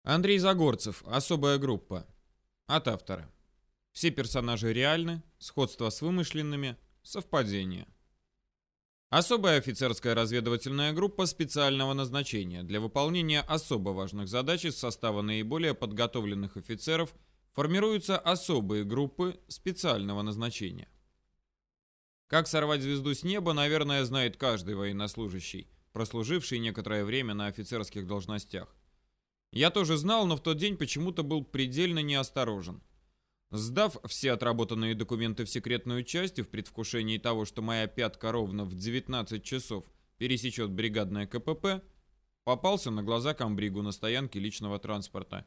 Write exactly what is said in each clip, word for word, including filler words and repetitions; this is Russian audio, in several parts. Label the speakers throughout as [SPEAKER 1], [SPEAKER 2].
[SPEAKER 1] Андрей Загорцев. Особая группа. От автора. Все персонажи реальны, сходство с вымышленными, совпадение. Особая офицерская разведывательная группа специального назначения для выполнения особо важных задач из состава наиболее подготовленных офицеров формируются особые группы специального назначения. Как сорвать звезду с неба, наверное, знает каждый военнослужащий, прослуживший некоторое время на офицерских должностях. Я тоже знал, но в тот день почему-то был предельно неосторожен. Сдав все отработанные документы в секретную часть и в предвкушении того, что моя пятка ровно в девятнадцать часов пересечет бригадное ка пэ пэ, попался на глаза комбригу на стоянке личного транспорта.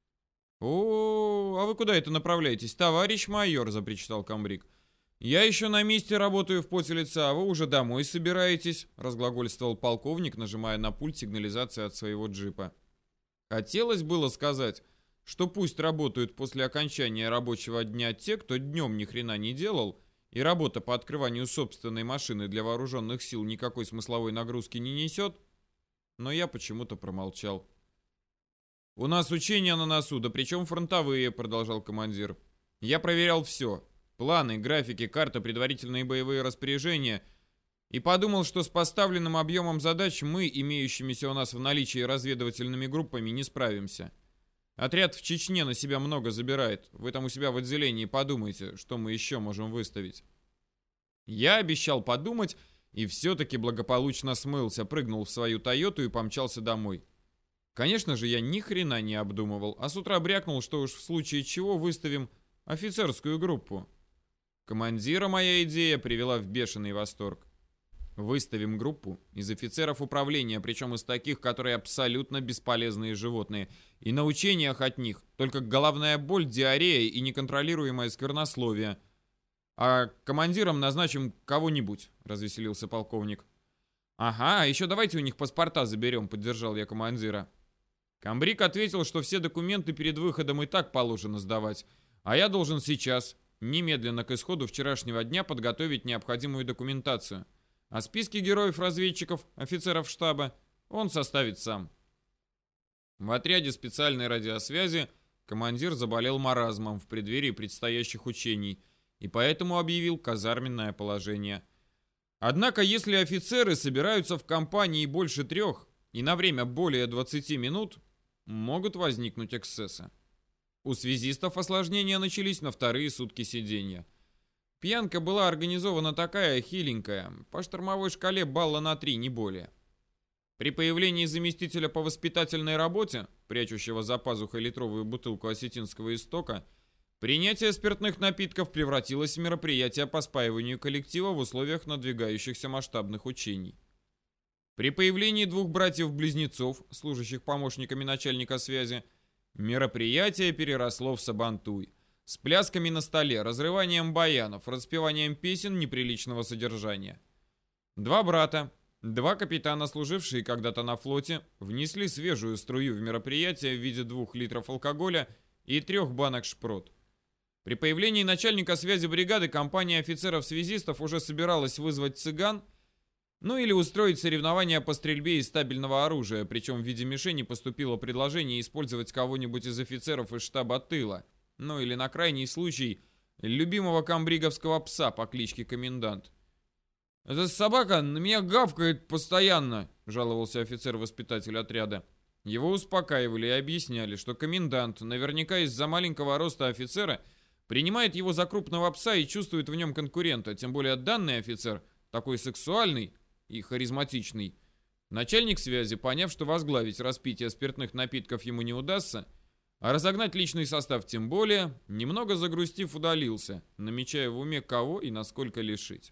[SPEAKER 1] «О, а вы куда это направляетесь, товарищ майор?» – запричитал комбриг. «Я еще на месте работаю в поте лица, а вы уже домой собираетесь», – разглагольствовал полковник, нажимая на пульт сигнализации от своего джипа. Хотелось было сказать, что пусть работают после окончания рабочего дня те, кто днем ни хрена не делал, и работа по открыванию собственной машины для вооруженных сил никакой смысловой нагрузки не несет, но я почему-то промолчал. «У нас учения на носу, да причем фронтовые», — продолжал командир. «Я проверял все. Планы, графики, карта, предварительные боевые распоряжения. И подумал, что с поставленным объемом задач мы, имеющимися у нас в наличии разведывательными группами, не справимся. Отряд в Чечне на себя много забирает. Вы там у себя в отделении подумайте, что мы еще можем выставить». Я обещал подумать и все-таки благополучно смылся, прыгнул в свою Тойоту и помчался домой. Конечно же, я ни хрена не обдумывал, а с утра брякнул, что уж в случае чего выставим офицерскую группу. Командира моя идея привела в бешеный восторг. Выставим группу из офицеров управления, причем из таких, которые абсолютно бесполезные животные. И на учениях от них только головная боль, диарея и неконтролируемое сквернословие. А командиром назначим кого-нибудь, развеселился полковник. Ага, а еще давайте у них паспорта заберем, поддержал я командира. Комбриг ответил, что все документы перед выходом и так положено сдавать, а я должен сейчас, немедленно к исходу вчерашнего дня, подготовить необходимую документацию. А списки героев-разведчиков, офицеров штаба, он составит сам. В отряде специальной радиосвязи командир заболел маразмом в преддверии предстоящих учений и поэтому объявил казарменное положение. Однако, если офицеры собираются в компании больше трех и на время более двадцати минут, могут возникнуть эксцессы. У связистов осложнения начались на вторые сутки сидения. Пьянка была организована такая хиленькая, по штормовой шкале балла на три, не более. При появлении заместителя по воспитательной работе, прячущего за пазухой литровую бутылку осетинского истока, принятие спиртных напитков превратилось в мероприятие по спаиванию коллектива в условиях надвигающихся масштабных учений. При появлении двух братьев-близнецов, служащих помощниками начальника связи, мероприятие переросло в сабантуй. С плясками на столе, разрыванием баянов, распеванием песен неприличного содержания. Два брата, два капитана, служившие когда-то на флоте, внесли свежую струю в мероприятие в виде двух литров алкоголя и трех банок шпрот. При появлении начальника связи бригады компания офицеров-связистов уже собиралась вызвать цыган, ну или устроить соревнования по стрельбе из стабильного оружия, причем в виде мишени поступило предложение использовать кого-нибудь из офицеров из штаба тыла. Ну или на крайний случай любимого комбриговского пса по кличке Комендант. «Эта собака на меня гавкает постоянно», — жаловался офицер-воспитатель отряда. Его успокаивали и объясняли, что комендант, наверняка из-за маленького роста офицера, принимает его за крупного пса и чувствует в нем конкурента, тем более данный офицер такой сексуальный и харизматичный. Начальник связи, поняв, что возглавить распитие спиртных напитков ему не удастся, а разогнать личный состав тем более, немного загрустив, удалился, намечая в уме кого и насколько лишить.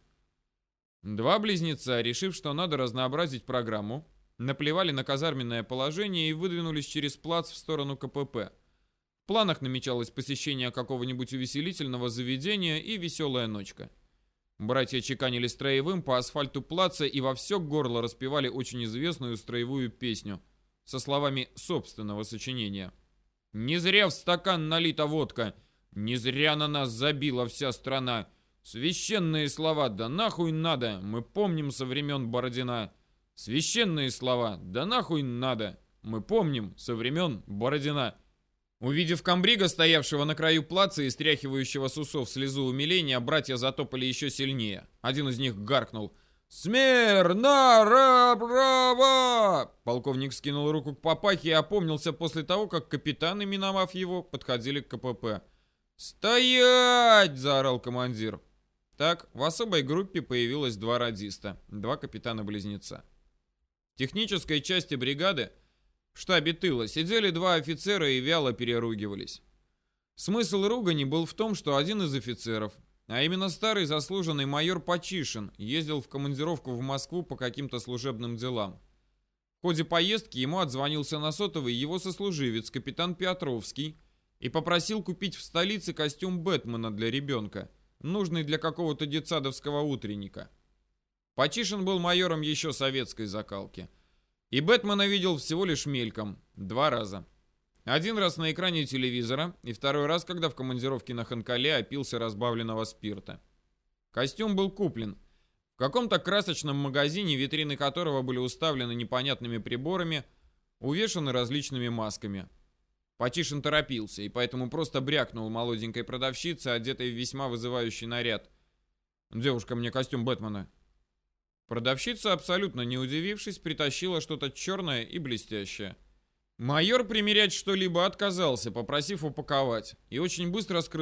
[SPEAKER 1] Два близнеца, решив, что надо разнообразить программу, наплевали на казарменное положение и выдвинулись через плац в сторону ка пэ пэ. В планах намечалось посещение какого-нибудь увеселительного заведения и веселая ночка. Братья чеканили строевым по асфальту плаца и во все горло распевали очень известную строевую песню со словами собственного сочинения. «Не зря в стакан налита водка, не зря на нас забила вся страна. Священные слова, да нахуй надо, мы помним со времен Бородина. Священные слова, да нахуй надо, Мы помним, со времен Бородина». Увидев комбрига, стоявшего на краю плаца и стряхивающего с усов слезу умиления, братья затопали еще сильнее. Один из них гаркнул: «Смирно! Браво!» Полковник скинул руку к папахе и опомнился после того, как капитаны, миновав его, подходили к КПП. «Стоять!» — заорал командир. Так, в особой группе появилось два радиста, два капитана-близнеца. В технической части бригады, в штабе тыла, сидели два офицера и вяло переругивались. Смысл ругани был в том, что один из офицеров, а именно старый заслуженный майор Почишин, ездил в командировку в Москву по каким-то служебным делам. В ходе поездки ему отзвонился на сотовый его сослуживец, капитан Петровский, и попросил купить в столице костюм Бэтмена для ребенка, нужный для какого-то детсадовского утренника. Почишин был майором еще советской закалки. И Бэтмена видел всего лишь мельком, два раза. Один раз на экране телевизора, и второй раз, когда в командировке на Ханкале опился разбавленного спирта. Костюм был куплен в каком-то красочном магазине, витрины которого были уставлены непонятными приборами, увешаны различными масками. Почишин торопился, и поэтому просто брякнул молоденькой продавщице, одетой в весьма вызывающий наряд: «Девушка, мне костюм Бэтмена». Продавщица, абсолютно не удивившись, притащила что-то черное и блестящее. Майор примерять что-либо отказался, попросив упаковать, и очень быстро скрыл